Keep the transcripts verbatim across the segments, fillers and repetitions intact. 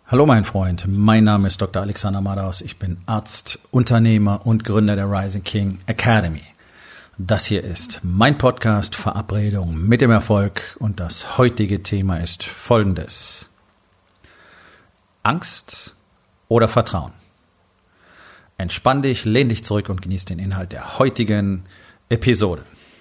Hallo mein Freund, mein Name ist Doktor Alexander Madaus, ich bin Arzt, Unternehmer und Gründer der Rising King Academy. Das hier ist mein Podcast Verabredung mit dem Erfolg und das heutige Thema ist folgendes. Angst oder Vertrauen? Entspann dich, lehn dich zurück und genieß den Inhalt der heutigen Episode.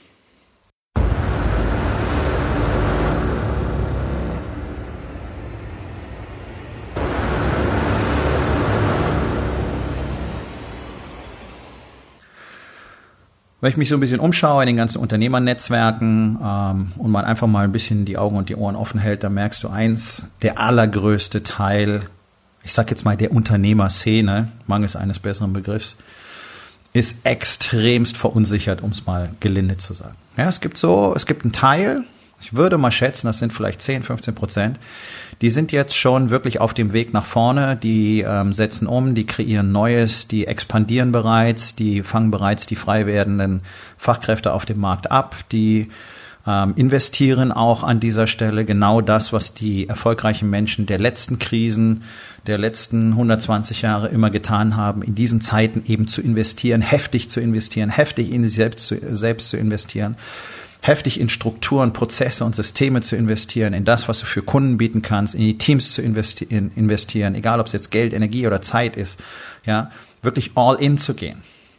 Wenn ich mich so ein bisschen umschaue in den ganzen Unternehmernetzwerken ähm, und man einfach mal ein bisschen die Augen und die Ohren offen hält, dann merkst du eins, der allergrößte Teil, ich sag jetzt mal der Unternehmerszene, mangels eines besseren Begriffs, ist extremst verunsichert, um es mal gelinde zu sagen. Ja, es gibt so, es gibt einen Teil, ich würde mal schätzen, das sind vielleicht zehn, fünfzehn Prozent, die sind jetzt schon wirklich auf dem Weg nach vorne, die ähm, setzen um, die kreieren Neues, die expandieren bereits, die fangen bereits die frei werdenden Fachkräfte auf dem Markt ab, die ähm, investieren auch an dieser Stelle genau das, was die erfolgreichen Menschen der letzten Krisen, der letzten hundertzwanzig Jahre immer getan haben, in diesen Zeiten eben zu investieren, heftig zu investieren, heftig in sich selbst zu, selbst zu investieren. Heftig in Strukturen, Prozesse und Systeme zu investieren, in das, was du für Kunden bieten kannst, in die Teams zu investieren, investieren, egal ob es jetzt Geld, Energie oder Zeit ist, ja, wirklich all in zu gehen.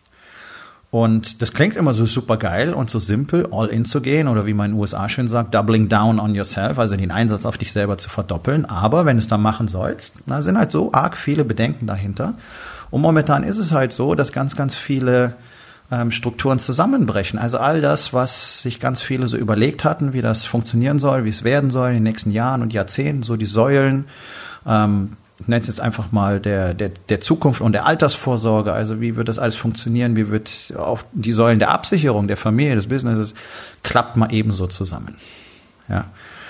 Und das klingt immer so super geil und so simpel, all in zu gehen oder wie man in den U S A schön sagt, doubling down on yourself, also den Einsatz auf dich selber zu verdoppeln. Aber wenn du es dann machen sollst, da sind halt so arg viele Bedenken dahinter. Und momentan ist es halt so, dass ganz, ganz viele Strukturen zusammenbrechen. Also all das, was sich ganz viele so überlegt hatten, wie das funktionieren soll, wie es werden soll in den nächsten Jahren und Jahrzehnten, so die Säulen, ähm, ich nenne es jetzt einfach mal der, der, der Zukunft und der Altersvorsorge, also wie wird das alles funktionieren, wie wird auch die Säulen der Absicherung, der Familie, des Businesses, klappt mal ebenso zusammen. Ja.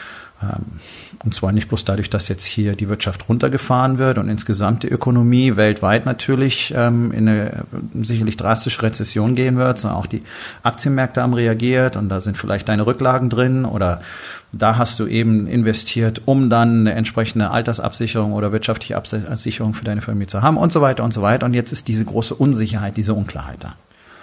Und zwar nicht bloß dadurch, dass jetzt hier die Wirtschaft runtergefahren wird und insgesamt die Ökonomie weltweit natürlich ähm, in eine sicherlich drastische Rezession gehen wird, sondern auch die Aktienmärkte haben reagiert und da sind vielleicht deine Rücklagen drin oder da hast du eben investiert, um dann eine entsprechende Altersabsicherung oder wirtschaftliche Absicherung für deine Familie zu haben und so weiter und so weiter. Und jetzt ist diese große Unsicherheit, diese Unklarheit da.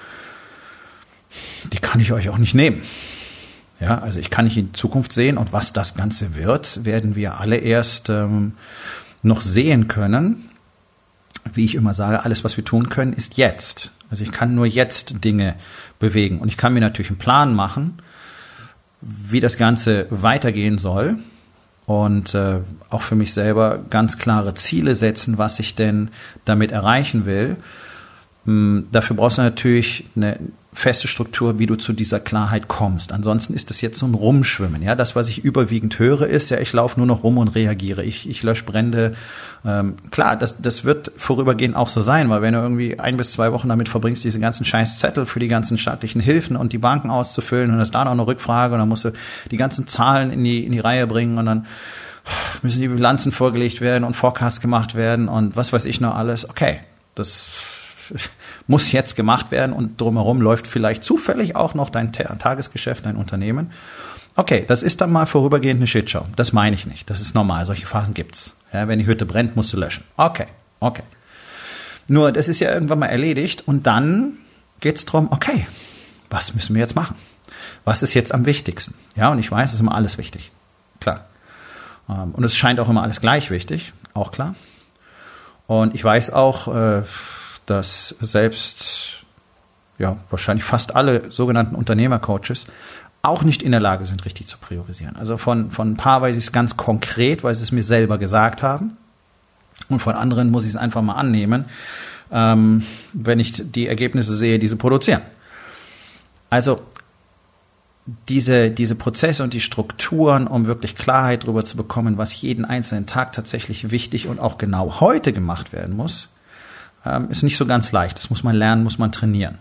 Die kann ich euch auch nicht nehmen. Ja, also ich kann nicht in Zukunft sehen und was das Ganze wird, werden wir alle erst ähm, noch sehen können. Wie ich immer sage, alles, was wir tun können, ist jetzt. Also ich kann nur jetzt Dinge bewegen und ich kann mir natürlich einen Plan machen, wie das Ganze weitergehen soll und äh, auch für mich selber ganz klare Ziele setzen, was ich denn damit erreichen will. Ähm, dafür brauchst du natürlich eine feste Struktur, wie du zu dieser Klarheit kommst. Ansonsten ist das jetzt so ein Rumschwimmen. Ja, das, was ich überwiegend höre, ist ja, ich laufe nur noch rum und reagiere. Ich, ich lösche Brände. Ähm, klar, das, das wird vorübergehend auch so sein, weil wenn du irgendwie ein bis zwei Wochen damit verbringst, diese ganzen scheiß Zettel für die ganzen staatlichen Hilfen und die Banken auszufüllen und das da noch eine Rückfrage und dann musst du die ganzen Zahlen in die, in die Reihe bringen und dann müssen die Bilanzen vorgelegt werden und Forecasts gemacht werden und was weiß ich noch alles. Okay, das muss jetzt gemacht werden und drumherum läuft vielleicht zufällig auch noch dein Tagesgeschäft, dein Unternehmen. Okay, das ist dann mal vorübergehend eine Shitshow. Das meine ich nicht. Das ist normal. Solche Phasen gibt's. Ja, wenn die Hütte brennt, musst du löschen. Okay, okay. Nur, das ist ja irgendwann mal erledigt und dann geht's drum, okay, was müssen wir jetzt machen? Was ist jetzt am wichtigsten? Ja, und ich weiß, es ist immer alles wichtig. Klar. Und es scheint auch immer alles gleich wichtig. Auch klar. Und ich weiß auch, äh, dass selbst, ja, wahrscheinlich fast alle sogenannten Unternehmercoaches auch nicht in der Lage sind, richtig zu priorisieren. Also von, von ein paar weiß ich es ganz konkret, weil sie es mir selber gesagt haben. Und von anderen muss ich es einfach mal annehmen, ähm, wenn ich die Ergebnisse sehe, die sie produzieren. Also diese, diese Prozesse und die Strukturen, um wirklich Klarheit darüber zu bekommen, was jeden einzelnen Tag tatsächlich wichtig und auch genau heute gemacht werden muss, ist nicht so ganz leicht. Das muss man lernen, muss man trainieren.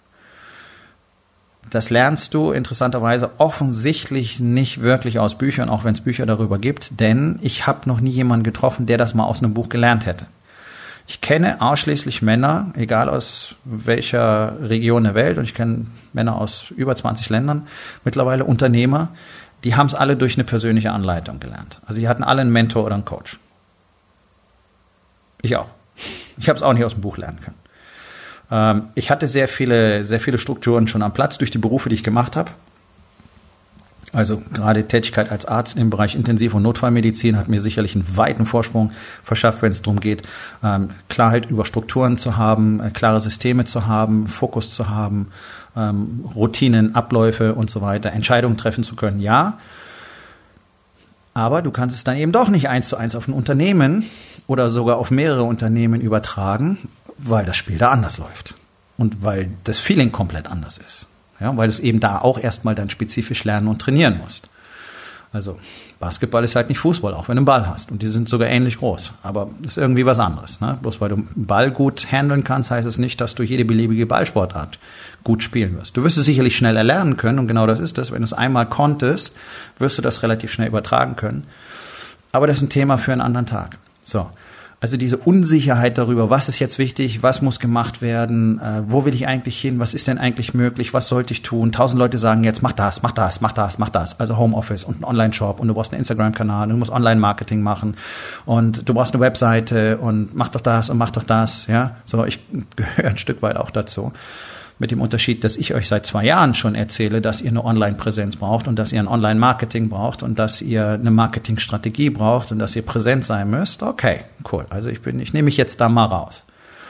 Das lernst du interessanterweise offensichtlich nicht wirklich aus Büchern, auch wenn es Bücher darüber gibt, denn ich habe noch nie jemanden getroffen, der das mal aus einem Buch gelernt hätte. Ich kenne ausschließlich Männer, egal aus welcher Region der Welt, und ich kenne Männer aus über zwanzig Ländern, mittlerweile Unternehmer, die haben es alle durch eine persönliche Anleitung gelernt. Also die hatten alle einen Mentor oder einen Coach. Ich auch. Ich habe es auch nicht aus dem Buch lernen können. Ähm, ich hatte sehr viele, sehr viele Strukturen schon am Platz durch die Berufe, die ich gemacht habe. Also gerade Tätigkeit als Arzt im Bereich Intensiv- und Notfallmedizin hat mir sicherlich einen weiten Vorsprung verschafft, wenn es darum geht, ähm, Klarheit über Strukturen zu haben, äh, klare Systeme zu haben, Fokus zu haben, ähm, Routinen, Abläufe und so weiter, Entscheidungen treffen zu können, ja. Aber du kannst es dann eben doch nicht eins zu eins auf ein Unternehmen oder sogar auf mehrere Unternehmen übertragen, weil das Spiel da anders läuft und weil das Feeling komplett anders ist. Ja, weil du es eben da auch erstmal dann spezifisch lernen und trainieren musst. Also Basketball ist halt nicht Fußball, auch wenn du einen Ball hast. Und die sind sogar ähnlich groß. Aber ist irgendwie was anderes. Ne? Bloß weil du einen Ball gut handeln kannst, heißt es nicht, dass du jede beliebige Ballsportart gut spielen wirst. Du wirst es sicherlich schnell erlernen können. Und genau das ist das. Wenn du es einmal konntest, wirst du das relativ schnell übertragen können. Aber das ist ein Thema für einen anderen Tag. So. Also diese Unsicherheit darüber, was ist jetzt wichtig, was muss gemacht werden, äh, wo will ich eigentlich hin, was ist denn eigentlich möglich, was sollte ich tun? Tausend Leute sagen jetzt, mach das, mach das, mach das, mach das. Also Homeoffice und ein Online-Shop und du brauchst einen Instagram-Kanal, du musst Online-Marketing machen und du brauchst eine Webseite und mach doch das und mach doch das. Ja, so, ich gehöre ein Stück weit auch dazu. Mit dem Unterschied, dass ich euch seit zwei Jahren schon erzähle, dass ihr eine Online-Präsenz braucht und dass ihr ein Online-Marketing braucht und dass ihr eine Marketingstrategie braucht und dass ihr präsent sein müsst. Okay, cool. Also ich bin, ich nehme mich jetzt da mal raus.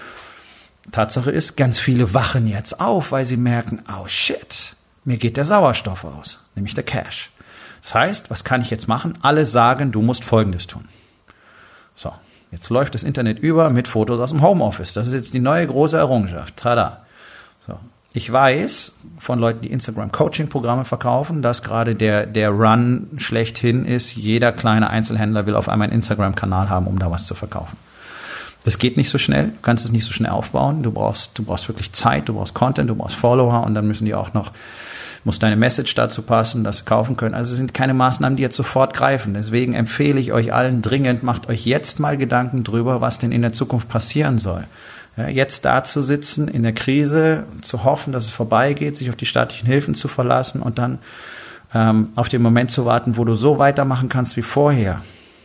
Tatsache ist, ganz viele wachen jetzt auf, weil sie merken, oh shit, mir geht der Sauerstoff aus, nämlich der Cash. Das heißt, was kann ich jetzt machen? Alle sagen, du musst Folgendes tun. So, jetzt läuft das Internet über mit Fotos aus dem Homeoffice. Das ist jetzt die neue große Errungenschaft. Tada. So. Ich weiß von Leuten, die Instagram-Coaching-Programme verkaufen, dass gerade der, der Run schlechthin ist. Jeder kleine Einzelhändler will auf einmal einen Instagram-Kanal haben, um da was zu verkaufen. Das geht nicht so schnell. Du kannst es nicht so schnell aufbauen. Du brauchst, du brauchst wirklich Zeit, du brauchst Content, du brauchst Follower und dann müssen die auch noch, muss deine Message dazu passen, dass sie kaufen können. Also es sind keine Maßnahmen, die jetzt sofort greifen. Deswegen empfehle ich euch allen dringend, macht euch jetzt mal Gedanken drüber, was denn in der Zukunft passieren soll. Ja, jetzt da zu sitzen, in der Krise, zu hoffen, dass es vorbeigeht, sich auf die staatlichen Hilfen zu verlassen und dann ähm, auf den Moment zu warten, wo du so weitermachen kannst wie vorher,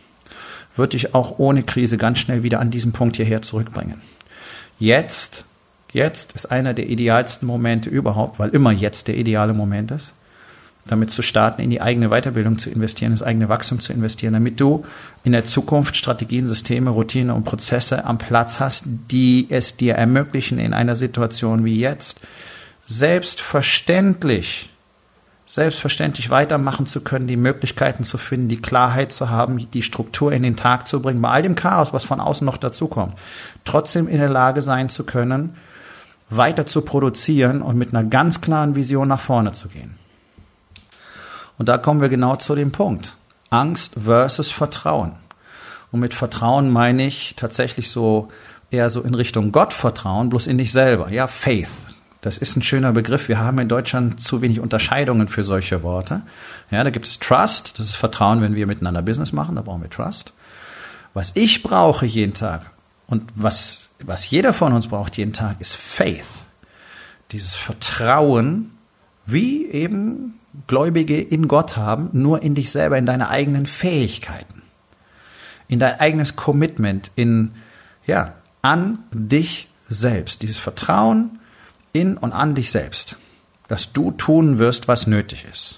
wird dich auch ohne Krise ganz schnell wieder an diesen Punkt hierher zurückbringen. Jetzt, jetzt ist einer der idealsten Momente überhaupt, weil immer jetzt der ideale Moment ist, damit zu starten, in die eigene Weiterbildung zu investieren, das eigene Wachstum zu investieren, damit du in der Zukunft Strategien, Systeme, Routinen und Prozesse am Platz hast, die es dir ermöglichen, in einer Situation wie jetzt selbstverständlich, selbstverständlich weitermachen zu können, die Möglichkeiten zu finden, die Klarheit zu haben, die Struktur in den Tag zu bringen, bei all dem Chaos, was von außen noch dazukommt, trotzdem in der Lage sein zu können, weiter zu produzieren und mit einer ganz klaren Vision nach vorne zu gehen. Und da kommen wir genau zu dem Punkt. Angst versus Vertrauen. Und mit Vertrauen meine ich tatsächlich so eher so in Richtung Gottvertrauen, bloß in dich selber. Ja, Faith. Das ist ein schöner Begriff. Wir haben in Deutschland zu wenig Unterscheidungen für solche Worte. Ja, da gibt es Trust. Das ist Vertrauen, wenn wir miteinander Business machen. Da brauchen wir Trust. Was ich brauche jeden Tag und was, was jeder von uns braucht jeden Tag, ist Faith. Dieses Vertrauen, wie eben Gläubige in Gott haben, nur in dich selber, in deine eigenen Fähigkeiten, in dein eigenes Commitment, in, ja, an dich selbst. Dieses Vertrauen in und an dich selbst, dass du tun wirst, was nötig ist.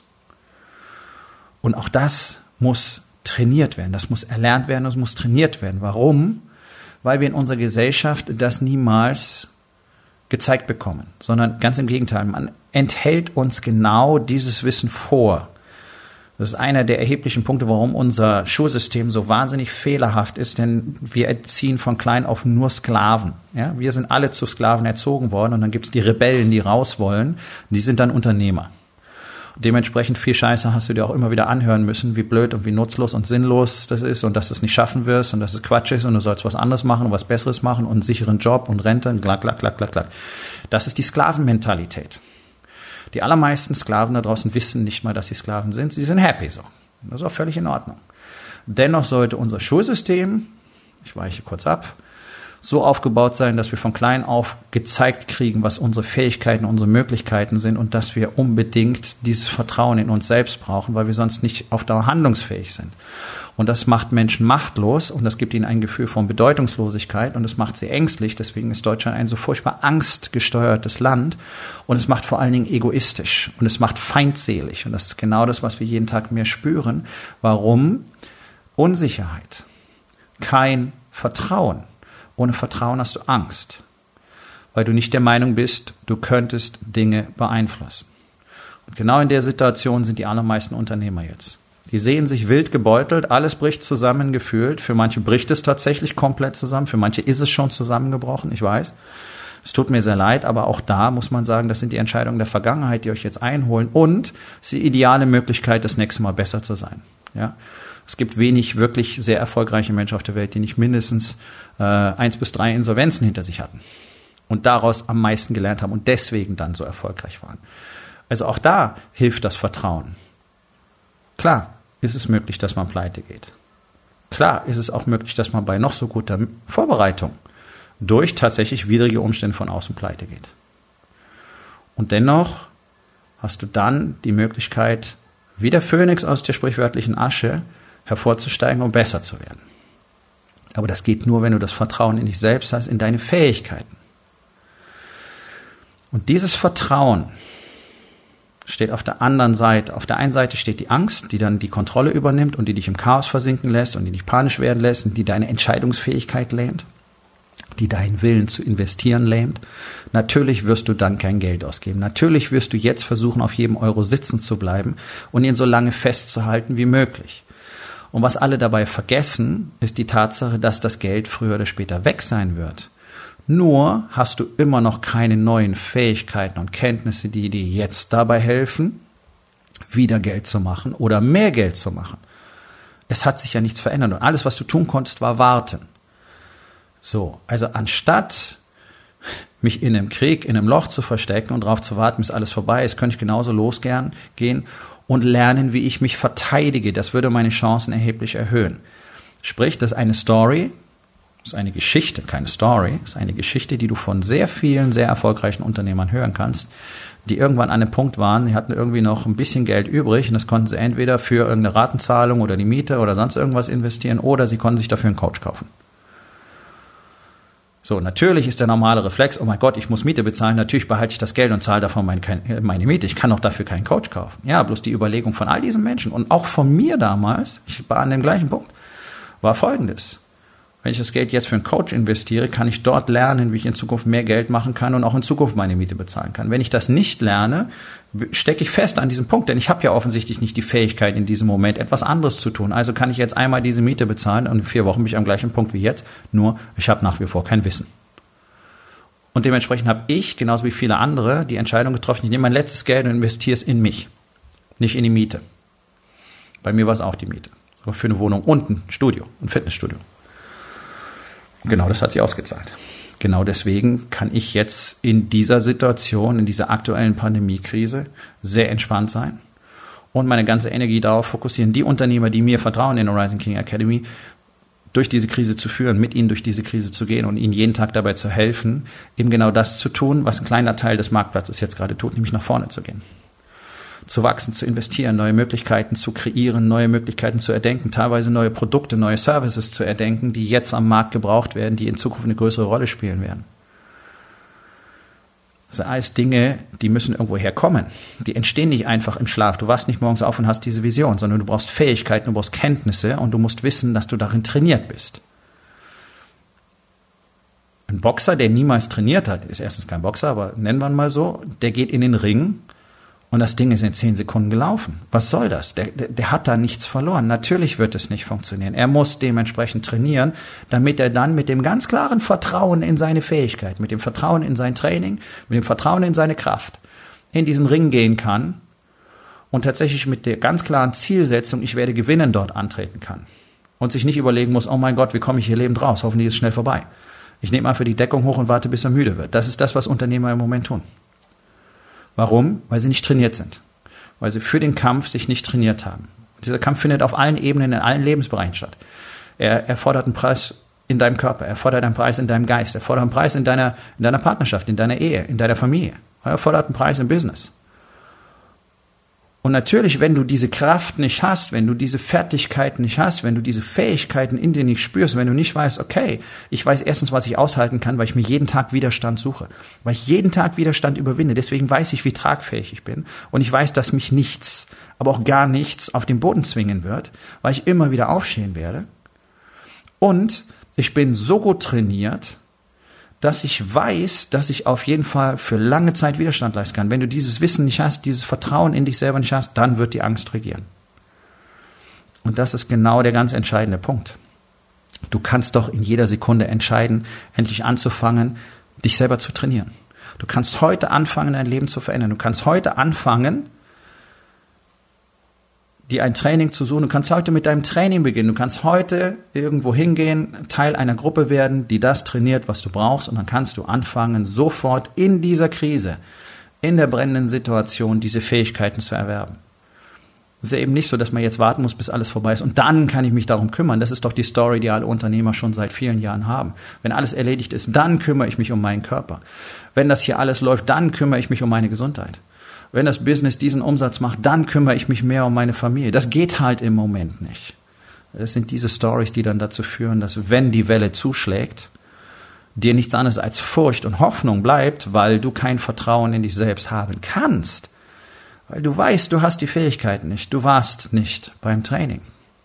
Und auch das muss trainiert werden, das muss erlernt werden, das muss trainiert werden. Warum? Weil wir in unserer Gesellschaft das niemals gezeigt bekommen, sondern ganz im Gegenteil, man enthält uns genau dieses Wissen vor. Das ist einer der erheblichen Punkte, warum unser Schulsystem so wahnsinnig fehlerhaft ist, denn wir erziehen von klein auf nur Sklaven. Ja, wir sind alle zu Sklaven erzogen worden und dann gibt es die Rebellen, die raus wollen, die sind dann Unternehmer. Dementsprechend viel Scheiße hast du dir auch immer wieder anhören müssen, wie blöd und wie nutzlos und sinnlos das ist und dass du es nicht schaffen wirst und dass es Quatsch ist und du sollst was anderes machen und was Besseres machen und einen sicheren Job und Rente und klack, klack, klack, klack, klack. Das ist die Sklavenmentalität. Die allermeisten Sklaven da draußen wissen nicht mal, dass sie Sklaven sind. Sie sind happy so. Das ist auch völlig in Ordnung. Dennoch sollte unser Schulsystem, ich weiche kurz ab, so aufgebaut sein, dass wir von klein auf gezeigt kriegen, was unsere Fähigkeiten, unsere Möglichkeiten sind und dass wir unbedingt dieses Vertrauen in uns selbst brauchen, weil wir sonst nicht auf Dauer handlungsfähig sind. Und das macht Menschen machtlos und das gibt ihnen ein Gefühl von Bedeutungslosigkeit und das macht sie ängstlich. Deswegen ist Deutschland ein so furchtbar angstgesteuertes Land und es macht vor allen Dingen egoistisch und es macht feindselig. Und das ist genau das, was wir jeden Tag mehr spüren. Warum? Unsicherheit. Kein Vertrauen. Ohne Vertrauen hast du Angst, weil du nicht der Meinung bist, du könntest Dinge beeinflussen. Und genau in der Situation sind die allermeisten Unternehmer jetzt. Die sehen sich wild gebeutelt, alles bricht zusammen gefühlt. Für manche bricht es tatsächlich komplett zusammen, für manche ist es schon zusammengebrochen, ich weiß. Es tut mir sehr leid, aber auch da muss man sagen, das sind die Entscheidungen der Vergangenheit, die euch jetzt einholen und es ist die ideale Möglichkeit, das nächste Mal besser zu sein. Ja? Es gibt wenig wirklich sehr erfolgreiche Menschen auf der Welt, die nicht mindestens äh, eins bis drei Insolvenzen hinter sich hatten und daraus am meisten gelernt haben und deswegen dann so erfolgreich waren. Also auch da hilft das Vertrauen. Klar ist es möglich, dass man pleite geht. Klar ist es auch möglich, dass man bei noch so guter Vorbereitung durch tatsächlich widrige Umstände von außen pleite geht. Und dennoch hast du dann die Möglichkeit, wie der Phönix aus der sprichwörtlichen Asche hervorzusteigen und besser zu werden. Aber das geht nur, wenn du das Vertrauen in dich selbst hast, in deine Fähigkeiten. Und dieses Vertrauen steht auf der anderen Seite. Auf der einen Seite steht die Angst, die dann die Kontrolle übernimmt und die dich im Chaos versinken lässt und die dich panisch werden lässt und die deine Entscheidungsfähigkeit lähmt, die deinen Willen zu investieren lähmt. Natürlich wirst du dann kein Geld ausgeben. Natürlich wirst du jetzt versuchen, auf jedem Euro sitzen zu bleiben und ihn so lange festzuhalten wie möglich. Und was alle dabei vergessen, ist die Tatsache, dass das Geld früher oder später weg sein wird. Nur hast du immer noch keine neuen Fähigkeiten und Kenntnisse, die dir jetzt dabei helfen, wieder Geld zu machen oder mehr Geld zu machen. Es hat sich ja nichts verändert und alles, was du tun konntest, war warten. So, also anstatt mich in einem Krieg, in einem Loch zu verstecken und darauf zu warten, bis alles vorbei ist, könnte ich genauso losgehen gehen und lernen, wie ich mich verteidige. Das würde meine Chancen erheblich erhöhen. Sprich, das ist eine Story, das ist eine Geschichte, keine Story, das ist eine Geschichte, die du von sehr vielen, sehr erfolgreichen Unternehmern hören kannst, die irgendwann an einem Punkt waren, die hatten irgendwie noch ein bisschen Geld übrig und das konnten sie entweder für irgendeine Ratenzahlung oder die Miete oder sonst irgendwas investieren oder sie konnten sich dafür einen Coach kaufen. So, natürlich ist der normale Reflex, oh mein Gott, ich muss Miete bezahlen, natürlich behalte ich das Geld und zahle davon meine, meine Miete. Ich kann auch dafür keinen Coach kaufen. Ja, bloß die Überlegung von all diesen Menschen und auch von mir damals, ich war an dem gleichen Punkt, war folgendes. Wenn ich das Geld jetzt für einen Coach investiere, kann ich dort lernen, wie ich in Zukunft mehr Geld machen kann und auch in Zukunft meine Miete bezahlen kann. Wenn ich das nicht lerne, stecke ich fest an diesem Punkt, denn ich habe ja offensichtlich nicht die Fähigkeit, in diesem Moment etwas anderes zu tun. Also kann ich jetzt einmal diese Miete bezahlen und in vier Wochen bin ich am gleichen Punkt wie jetzt, nur ich habe nach wie vor kein Wissen. Und dementsprechend habe ich, genauso wie viele andere, die Entscheidung getroffen, ich nehme mein letztes Geld und investiere es in mich, nicht in die Miete. Bei mir war es auch die Miete. So für eine Wohnung und ein Studio, ein Fitnessstudio. Genau das hat sie ausgezahlt. Genau deswegen kann ich jetzt in dieser Situation, in dieser aktuellen Pandemiekrise sehr entspannt sein und meine ganze Energie darauf fokussieren, die Unternehmer, die mir vertrauen in der Rising King Academy, durch diese Krise zu führen, mit ihnen durch diese Krise zu gehen und ihnen jeden Tag dabei zu helfen, eben genau das zu tun, was ein kleiner Teil des Marktplatzes jetzt gerade tut, nämlich nach vorne zu gehen. Zu wachsen, zu investieren, neue Möglichkeiten zu kreieren, neue Möglichkeiten zu erdenken, teilweise neue Produkte, neue Services zu erdenken, die jetzt am Markt gebraucht werden, die in Zukunft eine größere Rolle spielen werden. Das sind alles Dinge, die müssen irgendwo herkommen. Die entstehen nicht einfach im Schlaf. Du wachst nicht morgens auf und hast diese Vision, sondern du brauchst Fähigkeiten, du brauchst Kenntnisse und du musst wissen, dass du darin trainiert bist. Ein Boxer, der niemals trainiert hat, ist erstens kein Boxer, aber nennen wir ihn mal so, der geht in den Ring und das Ding ist in zehn Sekunden gelaufen. Was soll das? Der, der, der hat da nichts verloren. Natürlich wird es nicht funktionieren. Er muss dementsprechend trainieren, damit er dann mit dem ganz klaren Vertrauen in seine Fähigkeit, mit dem Vertrauen in sein Training, mit dem Vertrauen in seine Kraft in diesen Ring gehen kann und tatsächlich mit der ganz klaren Zielsetzung, ich werde gewinnen, dort antreten kann. Und sich nicht überlegen muss, oh mein Gott, wie komme ich hier lebend raus? Hoffentlich ist es schnell vorbei. Ich nehme mal für die Deckung hoch und warte, bis er müde wird. Das ist das, was Unternehmer im Moment tun. Warum? Weil sie nicht trainiert sind. Weil sie für den Kampf sich nicht trainiert haben. Und dieser Kampf findet auf allen Ebenen, in allen Lebensbereichen statt. Er erfordert einen Preis in deinem Körper, er fordert einen Preis in deinem Geist, er fordert einen Preis in deiner, in deiner Partnerschaft, in deiner Ehe, in deiner Familie. Er fordert einen Preis im Business. Und natürlich, wenn du diese Kraft nicht hast, wenn du diese Fertigkeiten nicht hast, wenn du diese Fähigkeiten in dir nicht spürst, wenn du nicht weißt, okay, ich weiß erstens, was ich aushalten kann, weil ich mir jeden Tag Widerstand suche, weil ich jeden Tag Widerstand überwinde, deswegen weiß ich, wie tragfähig ich bin und ich weiß, dass mich nichts, aber auch gar nichts auf den Boden zwingen wird, weil ich immer wieder aufstehen werde. Und ich bin so gut trainiert, dass ich weiß, dass ich auf jeden Fall für lange Zeit Widerstand leisten kann. Wenn du dieses Wissen nicht hast, dieses Vertrauen in dich selber nicht hast, dann wird die Angst regieren. Und das ist genau der ganz entscheidende Punkt. Du kannst doch in jeder Sekunde entscheiden, endlich anzufangen, dich selber zu trainieren. Du kannst heute anfangen, dein Leben zu verändern. Du kannst heute anfangen, dir ein Training zu suchen. Du kannst heute mit deinem Training beginnen. Du kannst heute irgendwo hingehen, Teil einer Gruppe werden, die das trainiert, was du brauchst. Und dann kannst du anfangen, sofort in dieser Krise, in der brennenden Situation, diese Fähigkeiten zu erwerben. Es ist ja eben nicht so, dass man jetzt warten muss, bis alles vorbei ist. Und dann kann ich mich darum kümmern. Das ist doch die Story, die alle Unternehmer schon seit vielen Jahren haben. Wenn alles erledigt ist, dann kümmere ich mich um meinen Körper. Wenn das hier alles läuft, dann kümmere ich mich um meine Gesundheit. Wenn das Business diesen Umsatz macht, dann kümmere ich mich mehr um meine Familie. Das geht halt im Moment nicht. Das sind diese Stories, die dann dazu führen, dass wenn die Welle zuschlägt, dir nichts anderes als Furcht und Hoffnung bleibt, weil du kein Vertrauen in dich selbst haben kannst. Weil du weißt, du hast die Fähigkeiten nicht. Du warst nicht beim Training.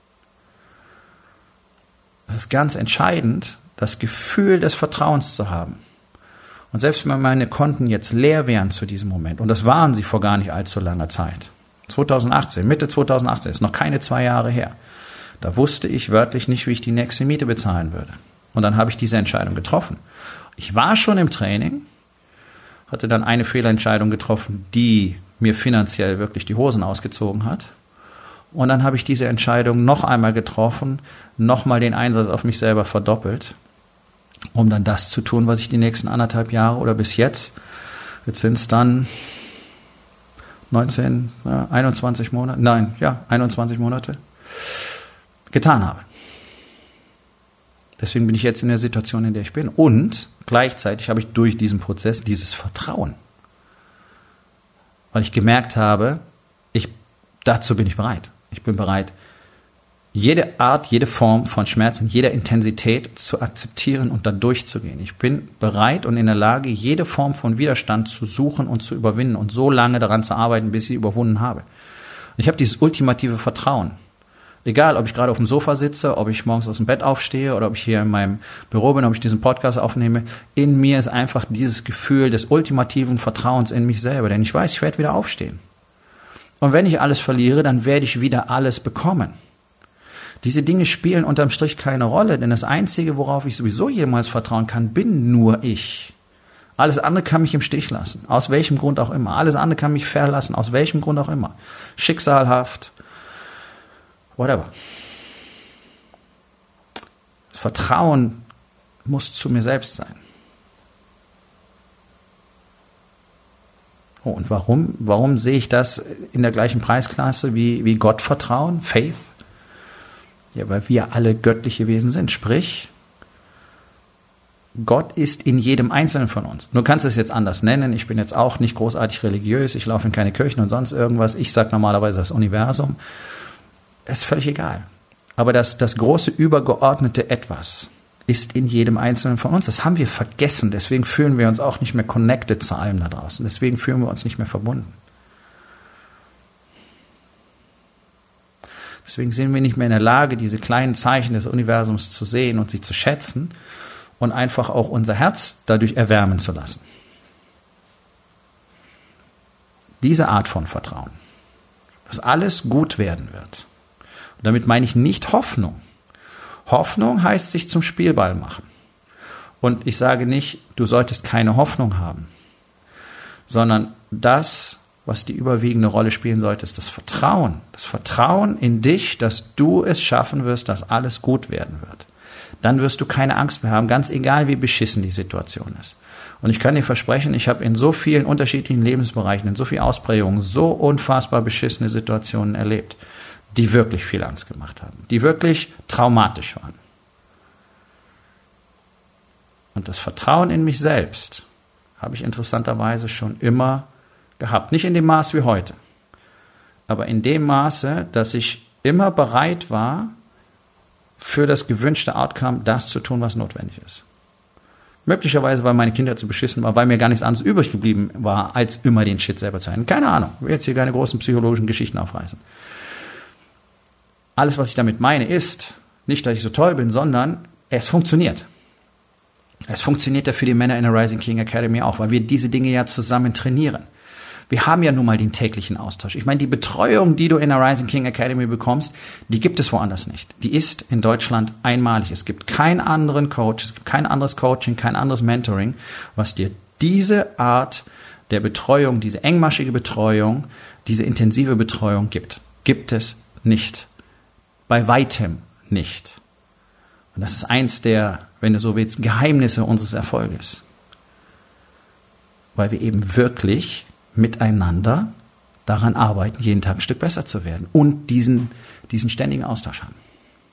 Es ist ganz entscheidend, das Gefühl des Vertrauens zu haben. Und selbst wenn meine Konten jetzt leer wären zu diesem Moment, und das waren sie vor gar nicht allzu langer Zeit, zwanzig achtzehn, Mitte zwanzig achtzehn, ist noch keine zwei Jahre her, da wusste ich wörtlich nicht, wie ich die nächste Miete bezahlen würde. Und dann habe ich diese Entscheidung getroffen. Ich war schon im Training, hatte dann eine Fehlentscheidung getroffen, die mir finanziell wirklich die Hosen ausgezogen hat. Und dann habe ich diese Entscheidung noch einmal getroffen, nochmal den Einsatz auf mich selber verdoppelt, um dann das zu tun, was ich die nächsten anderthalb Jahre oder bis jetzt, jetzt sind es dann neunzehn, ja, einundzwanzig Monate, nein, ja, einundzwanzig Monate, getan habe. Deswegen bin ich jetzt in der Situation, in der ich bin. Und gleichzeitig habe ich durch diesen Prozess dieses Vertrauen. Weil ich gemerkt habe, ich, dazu bin ich bereit. Ich bin bereit, jede Art, jede Form von Schmerz in jeder Intensität zu akzeptieren und da durchzugehen. Ich bin bereit und in der Lage, jede Form von Widerstand zu suchen und zu überwinden und so lange daran zu arbeiten, bis ich sie überwunden habe. Und ich habe dieses ultimative Vertrauen. Egal, ob ich gerade auf dem Sofa sitze, ob ich morgens aus dem Bett aufstehe oder ob ich hier in meinem Büro bin, ob ich diesen Podcast aufnehme, in mir ist einfach dieses Gefühl des ultimativen Vertrauens in mich selber. Denn ich weiß, ich werde wieder aufstehen. Und wenn ich alles verliere, dann werde ich wieder alles bekommen. Diese Dinge spielen unterm Strich keine Rolle, denn das Einzige, worauf ich sowieso jemals vertrauen kann, bin nur ich. Alles andere kann mich im Stich lassen, aus welchem Grund auch immer. Alles andere kann mich verlassen, aus welchem Grund auch immer. Schicksalhaft, whatever. Das Vertrauen muss zu mir selbst sein. Oh, und warum? Warum sehe ich das in der gleichen Preisklasse wie, wie Gottvertrauen, Faith? Ja, weil wir alle göttliche Wesen sind. Sprich, Gott ist in jedem Einzelnen von uns. Du kannst es jetzt anders nennen. Ich bin jetzt auch nicht großartig religiös. Ich laufe in keine Kirchen und sonst irgendwas. Ich sage normalerweise das Universum. Ist völlig egal. Aber das, das große übergeordnete Etwas ist in jedem Einzelnen von uns. Das haben wir vergessen. Deswegen fühlen wir uns auch nicht mehr connected zu allem da draußen. Deswegen fühlen wir uns nicht mehr verbunden. Deswegen sind wir nicht mehr in der Lage, diese kleinen Zeichen des Universums zu sehen und sie zu schätzen und einfach auch unser Herz dadurch erwärmen zu lassen. Diese Art von Vertrauen, dass alles gut werden wird. Und damit meine ich nicht Hoffnung. Hoffnung heißt sich zum Spielball machen. Und ich sage nicht, du solltest keine Hoffnung haben, sondern das, was die überwiegende Rolle spielen sollte, ist das Vertrauen. Das Vertrauen in dich, dass du es schaffen wirst, dass alles gut werden wird. Dann wirst du keine Angst mehr haben, ganz egal, wie beschissen die Situation ist. Und ich kann dir versprechen, ich habe in so vielen unterschiedlichen Lebensbereichen, in so vielen Ausprägungen, so unfassbar beschissene Situationen erlebt, die wirklich viel Angst gemacht haben, die wirklich traumatisch waren. Und das Vertrauen in mich selbst habe ich interessanterweise schon immer gehabt. Nicht in dem Maß wie heute, aber in dem Maße, dass ich immer bereit war, für das gewünschte Outcome das zu tun, was notwendig ist. Möglicherweise, weil meine Kinder zu beschissen war, weil mir gar nichts anderes übrig geblieben war, als immer den Shit selber zu halten. Keine Ahnung, ich will jetzt hier keine großen psychologischen Geschichten aufreißen. Alles, was ich damit meine, ist, nicht, dass ich so toll bin, sondern es funktioniert. Es funktioniert ja für die Männer in der Rising King Academy auch, weil wir diese Dinge ja zusammen trainieren. Wir haben ja nun mal den täglichen Austausch. Ich meine, die Betreuung, die du in der Rising King Academy bekommst, die gibt es woanders nicht. Die ist in Deutschland einmalig. Es gibt keinen anderen Coach, es gibt kein anderes Coaching, kein anderes Mentoring, was dir diese Art der Betreuung, diese engmaschige Betreuung, diese intensive Betreuung gibt. Gibt es nicht. Bei weitem nicht. Und das ist eins der, wenn du so willst, Geheimnisse unseres Erfolges. Weil wir eben wirklich miteinander daran arbeiten, jeden Tag ein Stück besser zu werden und diesen, diesen ständigen Austausch haben.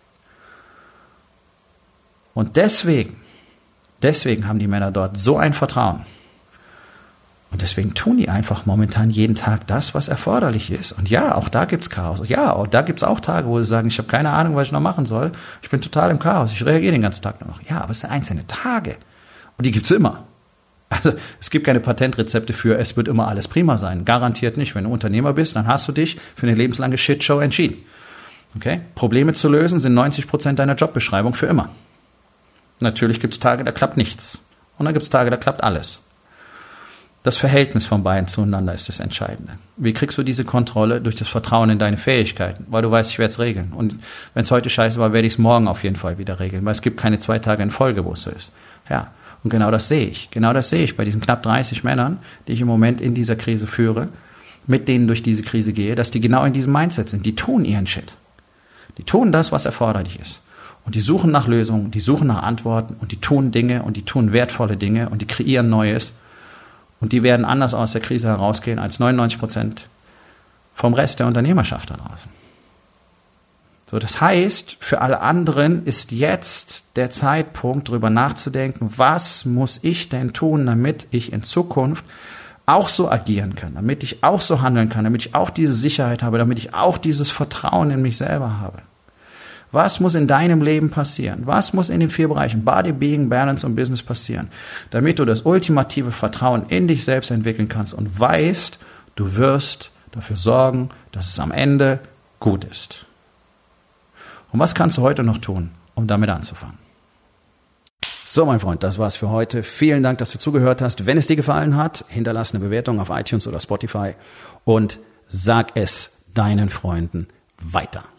Und deswegen, deswegen haben die Männer dort so ein Vertrauen. Und deswegen tun die einfach momentan jeden Tag das, was erforderlich ist. Und ja, auch da gibt's Chaos. Ja, auch da gibt's auch Tage, wo sie sagen, ich habe keine Ahnung, was ich noch machen soll. Ich bin total im Chaos. Ich reagiere den ganzen Tag nur noch. Ja, aber es sind einzelne Tage. Und die gibt's immer. Also es gibt keine Patentrezepte für, es wird immer alles prima sein. Garantiert nicht. Wenn du Unternehmer bist, dann hast du dich für eine lebenslange Shitshow entschieden. Okay? Probleme zu lösen sind neunzig Prozent deiner Jobbeschreibung für immer. Natürlich gibt es Tage, da klappt nichts. Und dann gibt es Tage, da klappt alles. Das Verhältnis von beiden zueinander ist das Entscheidende. Wie kriegst du diese Kontrolle? Durch das Vertrauen in deine Fähigkeiten. Weil du weißt, ich werde es regeln. Und wenn es heute scheiße war, werde ich es morgen auf jeden Fall wieder regeln. Weil es gibt keine zwei Tage in Folge, wo es so ist. Ja. Und genau das sehe ich. Genau das sehe ich bei diesen knapp dreißig Männern, die ich im Moment in dieser Krise führe, mit denen durch diese Krise gehe, dass die genau in diesem Mindset sind. Die tun ihren Shit. Die tun das, was erforderlich ist. Und die suchen nach Lösungen, die suchen nach Antworten und die tun Dinge und die tun wertvolle Dinge und die kreieren Neues. Und die werden anders aus der Krise herausgehen als neunundneunzig Prozent vom Rest der Unternehmerschaft da draußen. So, das heißt, für alle anderen ist jetzt der Zeitpunkt, darüber nachzudenken, was muss ich denn tun, damit ich in Zukunft auch so agieren kann, damit ich auch so handeln kann, damit ich auch diese Sicherheit habe, damit ich auch dieses Vertrauen in mich selber habe. Was muss in deinem Leben passieren? Was muss in den vier Bereichen Body, Being, Balance und Business passieren, damit du das ultimative Vertrauen in dich selbst entwickeln kannst und weißt, du wirst dafür sorgen, dass es am Ende gut ist. Und was kannst du heute noch tun, um damit anzufangen? So, mein Freund, das war's für heute. Vielen Dank, dass du zugehört hast. Wenn es dir gefallen hat, hinterlass eine Bewertung auf iTunes oder Spotify und sag es deinen Freunden weiter.